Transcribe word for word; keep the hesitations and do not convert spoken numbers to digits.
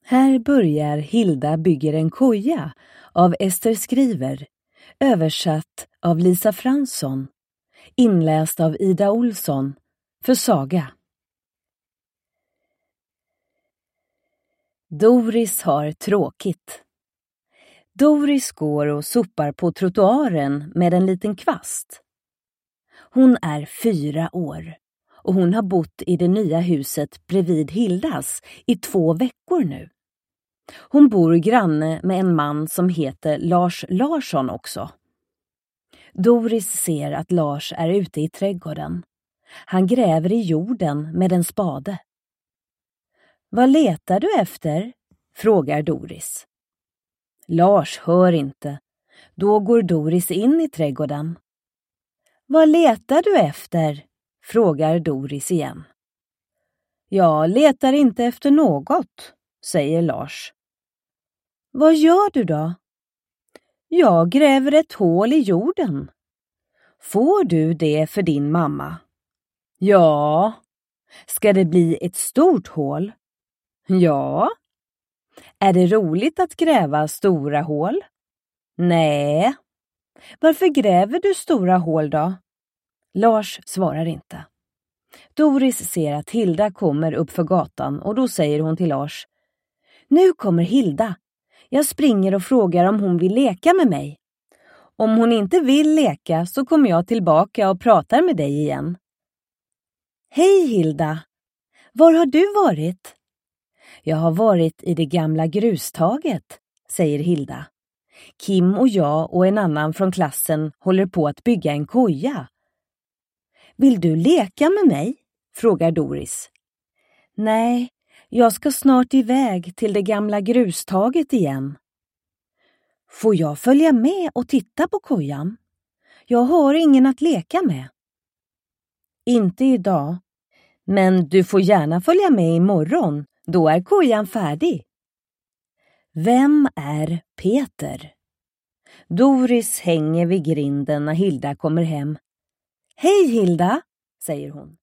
Här börjar Hilda bygger en koja av Ester Skriver, översatt av Lisa Fransson, inläst av Ida Olsson för Saga. Doris har tråkigt. Doris går och sopar på trottoaren med en liten kvast. Hon är fyra år och hon har bott i det nya huset bredvid Hildas i två veckor nu. Hon bor granne med en man som heter Lars Larsson också. Doris ser att Lars är ute i trädgården. Han gräver i jorden med en spade. Vad letar du efter? Frågar Doris. Lars hör inte. Då går Doris in i trädgården. Vad letar du efter? Frågar Doris igen. Jag letar inte efter något, säger Lars. Vad gör du då? Jag gräver ett hål i jorden. Får du det för din mamma? Ja. Ska det bli ett stort hål? Ja. Är det roligt att gräva stora hål? Nej. Varför gräver du stora hål då? Lars svarar inte. Doris ser att Hilda kommer upp för gatan och då säger hon till Lars. Nu kommer Hilda. Jag springer och frågar om hon vill leka med mig. Om hon inte vill leka så kommer jag tillbaka och pratar med dig igen. Hej Hilda. Var har du varit? Jag har varit i det gamla grustaget, säger Hilda. Kim och jag och en annan från klassen håller på att bygga en koja. Vill du leka med mig? Frågar Doris. Nej, jag ska snart iväg till det gamla grustaget igen. Får jag följa med och titta på kojan? Jag har ingen att leka med. Inte idag, men du får gärna följa med imorgon. Då är kojan färdig. Vem är Peter? Doris hänger vid grinden när Hilda kommer hem. Hej Hilda, säger hon.